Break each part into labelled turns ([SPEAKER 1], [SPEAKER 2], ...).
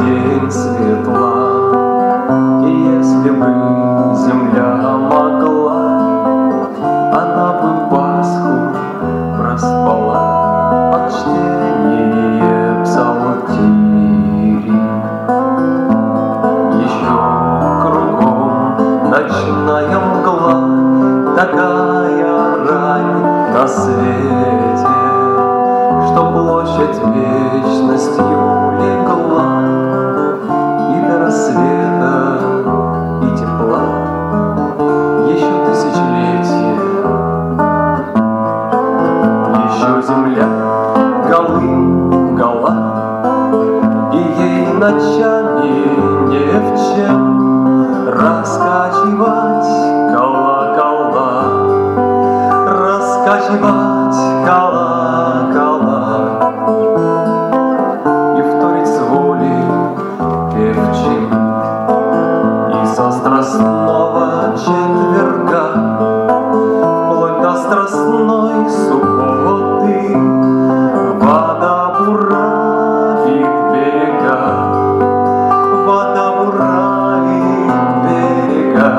[SPEAKER 1] день светла. И если бы земля могла, она бы Пасху проспала от чтения псалтири. Еще кругом ночная мгла, такая рань на свете, что площадь вечностью легла, и до рассвета, и тепла еще тысячелетия. Еще земля голым-гола, и ей ночами не в чем раскачивать колокола, раскачивать колокола и вторить с воли певчим. И со страстного четверга вплоть до страстной субботы вода буравит берега, вода буравит берега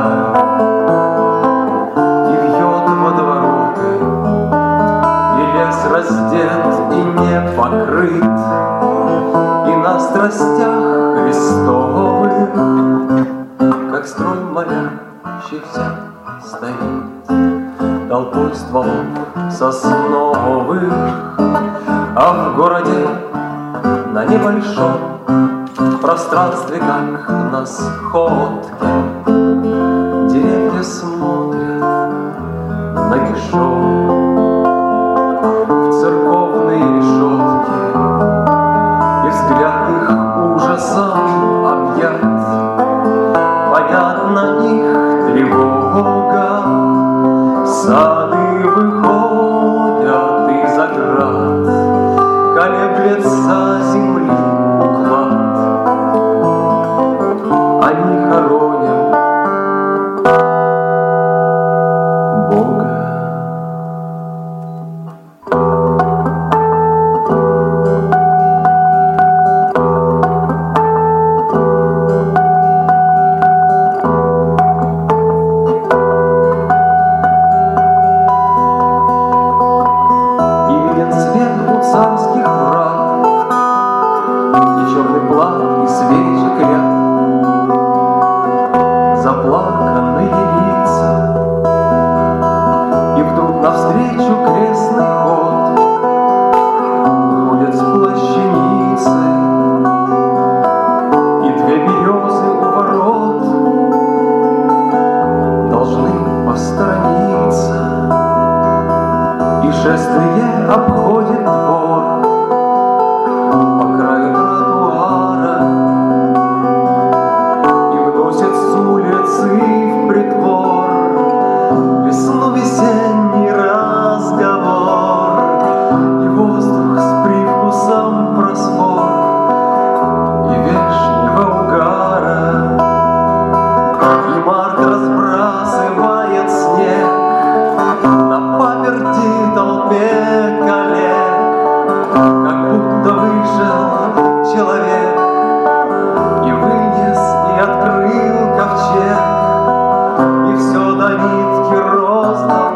[SPEAKER 1] и вьет водовороты, и лес раздет и не покрыт, и на страстях Христовых, как строй молящихся, стоит толпой стволов сосновых. А в городе на небольшом пространстве, как на сходке, деревья смотрят нагишом в церковные решетки, и взгляд их ужасом объят. Понятна их тревога, сады выходят из оград, колеблется земли уклад. Они хоронят Бога. Царских врат, и черный плат, и свечек ряд, заплаканные лица, и вдруг навстречу крестный ход ходят с плащаницей, и две березы у ворот должны посторониться, и шествие обходит двор по краю тротуара и вносит с улицы в притвор весну весенний разговор, и воздух с привкусом просфор и вешнего угара, и март разбрасывает снег на паперти толпе коллег, как будто вышел человек и вынес, и открыл ковчег, и все до нитки роздал,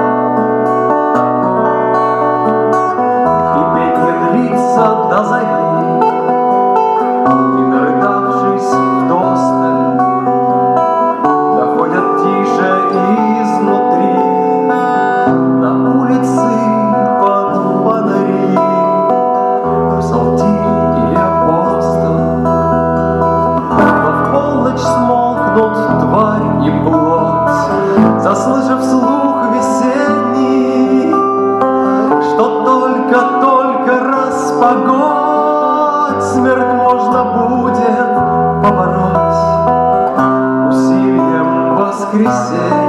[SPEAKER 1] и пение длится до зари, и нарыдавшись вдосталь, доходят тише изнутри на улицы под фонари псалтирь или апостол. Но в полночь смолкнут тварь и плоть, заслышав слух весенний, что только распогодь, смерть можно будет побороть усилием воскресенья.